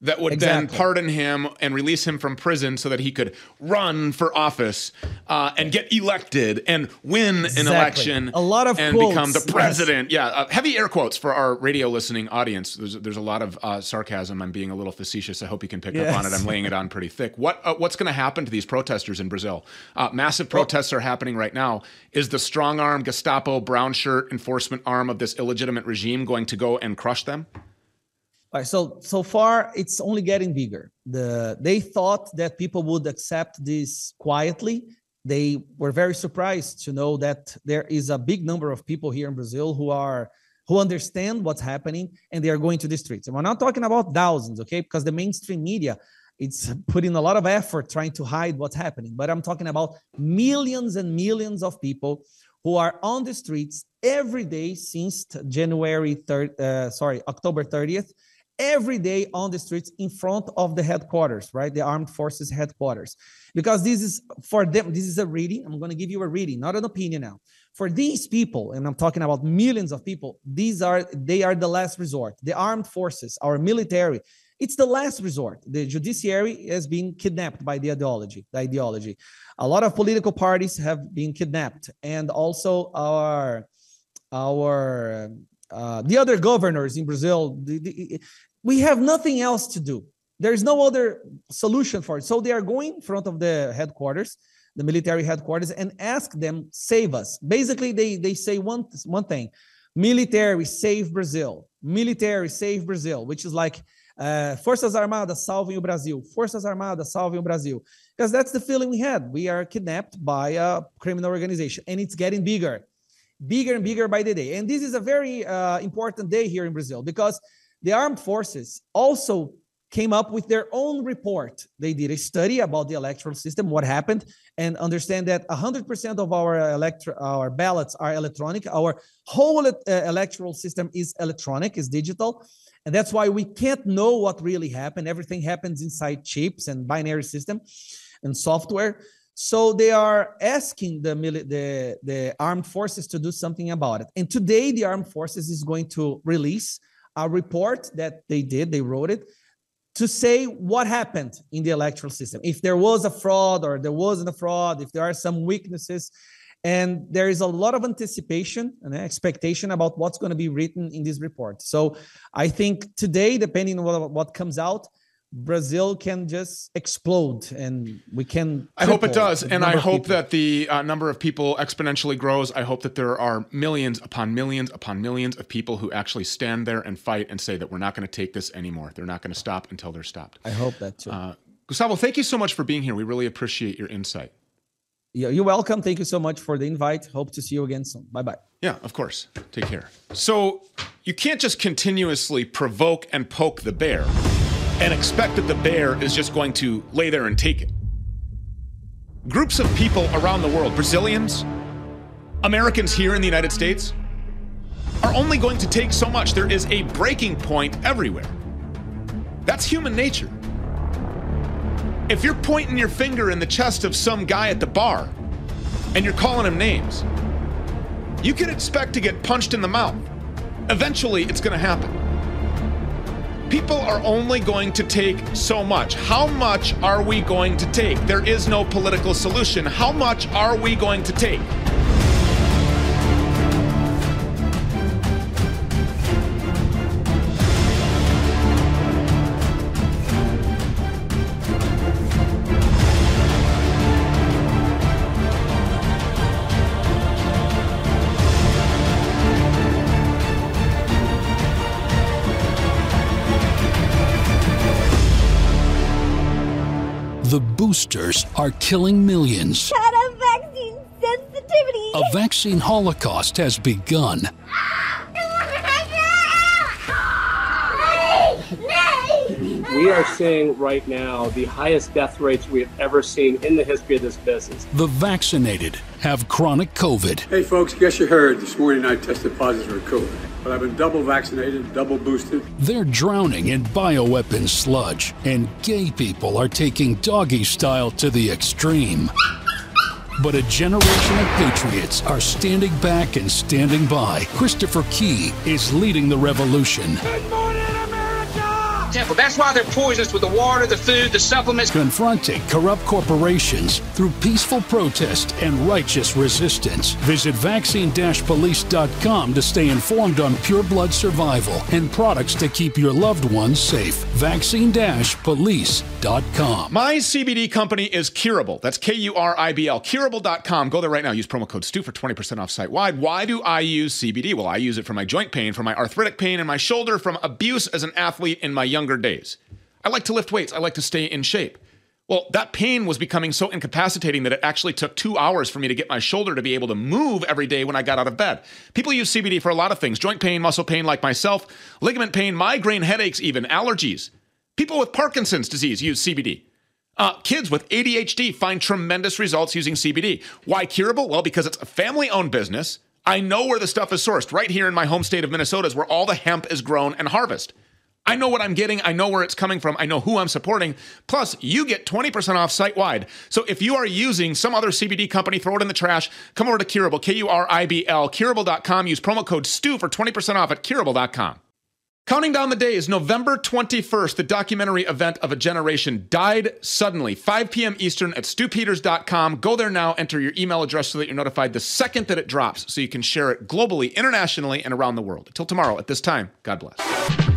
that would Exactly. then pardon him and release him from prison so that he could run for office uh, and get elected and win an Exactly. election. A lot of and quotes, become the yes. president. Yeah, uh, heavy air quotes for our radio listening audience. There's there's a lot of uh, sarcasm. I'm being a little facetious. I hope you can pick up on it. Yes. I'm laying it on pretty thick. What uh, what's going to happen to these protesters in Brazil? Uh, massive protests are happening right now. Is the strong arm Gestapo brown shirt enforcement arm of this illegitimate regime going to go and crush them? All right, so so far it's only getting bigger. The they thought that people would accept this quietly. They were very surprised to know that there is a big number of people here in Brazil who are who understand what's happening and they are going to the streets. And we're not talking about thousands, okay? Because the mainstream media, it's putting a lot of effort trying to hide what's happening. But I'm talking about millions and millions of people who are on the streets every day since January third, uh, sorry, October thirtieth. Every day on the streets in front of the headquarters, right? The armed forces headquarters. Because this is for them, this is a reading. I'm going to give you a reading, not an opinion now. For these people, and I'm talking about millions of people, these are, they are the last resort. The armed forces, our military, it's the last resort. The judiciary has been kidnapped by the ideology, the ideology. A lot of political parties have been kidnapped, and also our, our, Uh, the other governors in Brazil, the, the, we have nothing else to do. There is no other solution for it. So they are going in front of the headquarters, the military headquarters, and ask them, save us. Basically, they, they say one, one thing, military, save Brazil. Military, save Brazil, which is like, uh, Forças Armadas, salvem o Brasil. Forças Armadas, salvem o Brasil. Because that's the feeling we had. We are kidnapped by a criminal organization, and it's getting bigger. Bigger and bigger by the day. And this is a very uh, important day here in Brazil because the armed forces also came up with their own report. They did a study about the electoral system, what happened, and understand that one hundred percent of our, electro- our ballots are electronic. Our whole uh, electoral system is electronic, is digital. And that's why we can't know what really happened. Everything happens inside chips and binary system and software. So they are asking the, the, the armed forces to do something about it. And today, the armed forces is going to release a report that they did, they wrote it, to say what happened in the electoral system. If there was a fraud or there wasn't a fraud, if there are some weaknesses. And there is a lot of anticipation and expectation about what's going to be written in this report. So I think today, depending on what, what comes out, Brazil can just explode and we can. I hope it does. And I hope that the uh, number of people exponentially grows. I hope that there are millions upon millions upon millions of people who actually stand there and fight and say that we're not going to take this anymore. They're not going to stop until they're stopped. I hope that too. Uh, Gustavo, thank you so much for being here. We really appreciate your insight. Yeah, you're welcome. Thank you so much for the invite. Hope to see you again soon. Bye-bye. Yeah, of course. Take care. So you can't just continuously provoke and poke the bear and expect that the bear is just going to lay there and take it. Groups of people around the world, Brazilians, Americans here in the United States, are only going to take so much. There is a breaking point everywhere. That's human nature. If you're pointing your finger in the chest of some guy at the bar and you're calling him names, you can expect to get punched in the mouth. Eventually, it's going to happen. People are only going to take so much. How much are we going to take? There is no political solution. How much are we going to take? The boosters are killing millions. Had a vaccine sensitivity. A vaccine holocaust has begun. We are seeing right now the highest death rates we have ever seen in the history of this business. The vaccinated have chronic COVID. Hey folks, guess you heard this morning I tested positive for COVID, but I've been double vaccinated, double boosted. They're drowning in bioweapon sludge, and gay people are taking doggy style to the extreme. But a generation of patriots are standing back and standing by. Christopher Key is leading the revolution. Good morning, America! temple. That's why they're poisonous with the water, the food, the supplements. Confronting corrupt corporations through peaceful protest and righteous resistance. Visit vaccine dash police dot com to stay informed on pure blood survival and products to keep your loved ones safe. vaccine dash police dot com. My C B D company is Curable. That's K U R I B L. Curable dot com. Go there right now. Use promo code Stu for twenty percent off site-wide. Why do I use C B D? Well, I use it for my joint pain, for my arthritic pain in my shoulder, from abuse as an athlete in my younger days. I like to lift weights. I like to stay in shape. Well, that pain was becoming so incapacitating that it actually took two hours for me to get my shoulder to be able to move every day when I got out of bed. People use C B D for a lot of things. Joint pain, muscle pain like myself, ligament pain, migraine, headaches even, allergies. People with Parkinson's disease use C B D. Uh, kids with A D H D find tremendous results using C B D. Why Curable? Well, because it's a family-owned business. I know where the stuff is sourced. Right here in my home state of Minnesota is where all the hemp is grown and harvested. I know what I'm getting. I know where it's coming from. I know who I'm supporting. Plus, you get twenty percent off site-wide. So if you are using some other C B D company, throw it in the trash. Come over to Curable, K U R I B L, Curable dot com. Use promo code STU for twenty percent off at Curable dot com. Counting down the days, November twenty-first, the documentary Event of a Generation died suddenly, five p.m. Eastern at stu peters dot com. Go there now, enter your email address so that you're notified the second that it drops so you can share it globally, internationally, and around the world. Until tomorrow at this time, God bless.